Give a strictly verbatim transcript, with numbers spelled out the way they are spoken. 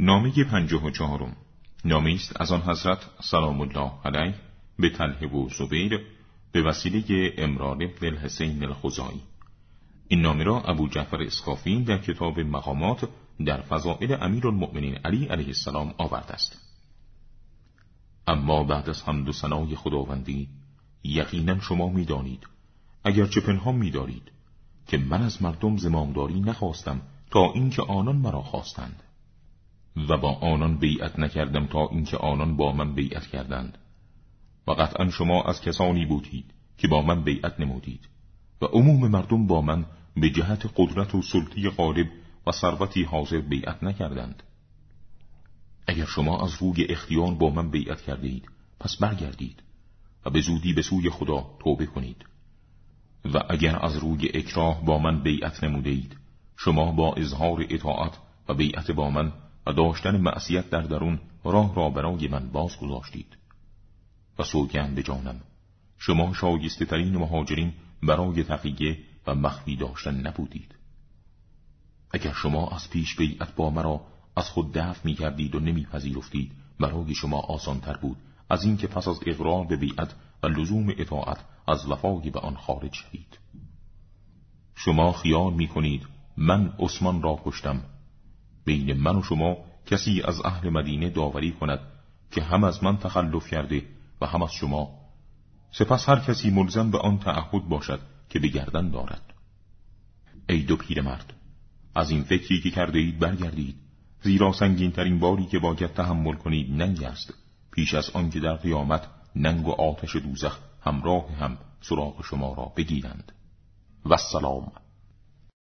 نامه پنجاه و چهارم. نامه است از آن حضرت سلام الله علیه به طلحه و زبیر به وسیله عمران بن الحسین الخزاعی. این نامه را ابو جعفر اسکافی در کتاب مقامات در فضائل امیرالمؤمنین علی علیه السلام آورده است. اما بعد از حمد و ثنای خداوندی، یقینا شما می دانید، اگرچه پنهان می دارید، که من از مردم زمامداری نخواستم تا اینکه آنان مرا خواستند، و با آنان بیعت نکردم تا اینکه آنان با من بیعت کردند. و قطعا شما از کسانی بودید که با من بیعت نمودید و عموم مردم با من به جهت قدرت و سلطه غالب و ثروتی حاضر بیعت نکردند. اگر شما از روی اختیار با من بیعت کردید، پس برگردید و به زودی به سوی خدا توبه کنید. و اگر از روی اکراه با من بیعت نمودید، شما با اظهار اطاعت و بیعت با من و داشتن معصیت در درون راه را برای من باز گذاشتید. و سوگند به جانم، شما شایسته ترین مهاجرین برای تقیه و مخفی داشتن نبودید. اگر شما از پیش بیعت با مرا از خود دفع می کردید و نمی پذیرفتید، برای شما آسان تر بود از این که پس از اقرار به بیعت و لزوم اطاعت از وفای به آن خارج شوید. شما خیال می کنید من عثمان را کشتم. بین من و شما کسی از اهل مدینه داوری کند که هم از من تخلف کرده و هم از شما، سپس هر کسی ملزم به آن تعهد باشد که به گردن دارد. ای دو پیرمرد، از این فکری که کرده اید برگردید، زیرا سنگین ترین باری که باید تحمل کنید ننگ است، پیش از آن که در قیامت ننگ و آتش دوزخ همراه هم سراغ شما را بگیرند. و السلام.